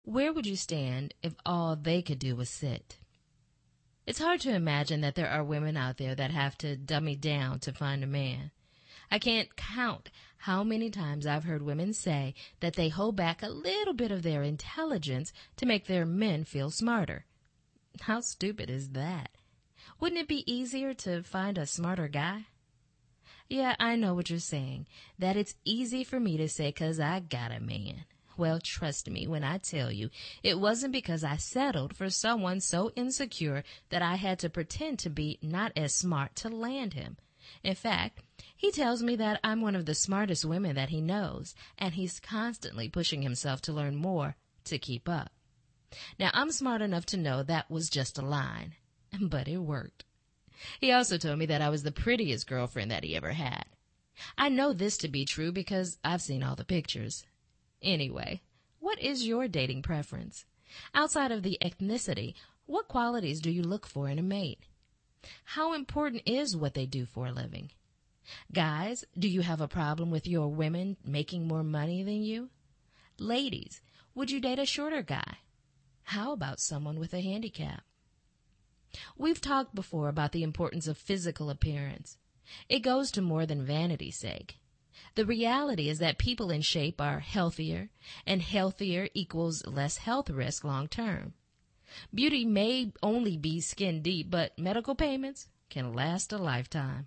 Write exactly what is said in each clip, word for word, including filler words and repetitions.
Where would you stand if all they could do was sit? It's hard to imagine that there are women out there that have to dummy down to find a man. I can't count how many times I've heard women say that they hold back a little bit of their intelligence to make their men feel smarter. How stupid is that? Wouldn't it be easier to find a smarter guy? Yeah, I know what you're saying, that it's easy for me to say 'cause I got a man. Well, trust me when I tell you, it wasn't because I settled for someone so insecure that I had to pretend to be not as smart to land him. In fact, he tells me that I'm one of the smartest women that he knows, and he's constantly pushing himself to learn more to keep up. Now, I'm smart enough to know that was just a line, but it worked. He also told me that I was the prettiest girlfriend that he ever had. I know this to be true because I've seen all the pictures. Anyway, what is your dating preference? Outside of the ethnicity, what qualities do you look for in a mate? How important is what they do for a living? Guys, do you have a problem with your women making more money than you? Ladies, would you date a shorter guy? How about someone with a handicap? We've talked before about the importance of physical appearance. It goes to more than vanity's sake. The reality is that people in shape are healthier, and healthier equals less health risk long term. Beauty may only be skin deep, but medical payments can last a lifetime.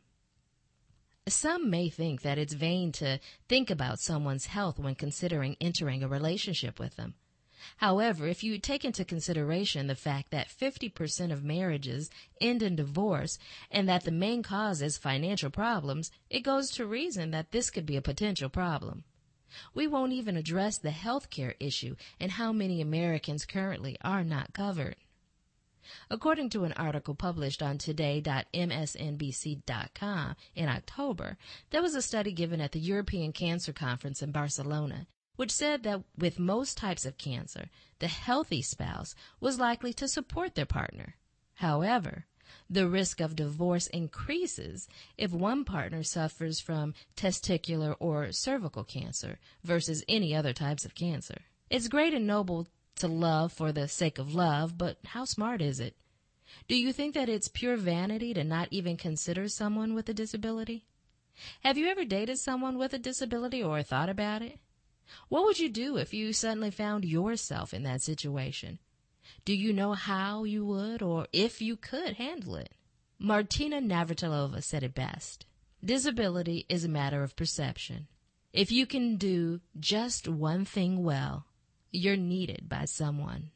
Some may think that it's vain to think about someone's health when considering entering a relationship with them. However, if you take into consideration the fact that fifty percent of marriages end in divorce and that the main cause is financial problems, it goes to reason that this could be a potential problem. We won't even address the health care issue and how many Americans currently are not covered. According to an article published on today dot M S N B C dot com in October, there was a study given at the European Cancer Conference in Barcelona, which said that with most types of cancer, the healthy spouse was likely to support their partner. However, the risk of divorce increases if one partner suffers from testicular or cervical cancer versus any other types of cancer. It's great and noble to love for the sake of love, but how smart is it? Do you think that it's pure vanity to not even consider someone with a disability? Have you ever dated someone with a disability or thought about it? What would you do if you suddenly found yourself in that situation? Do you know how you would or if you could handle it? Martina Navratilova said it best. Disability is a matter of perception. If you can do just one thing well, you're needed by someone.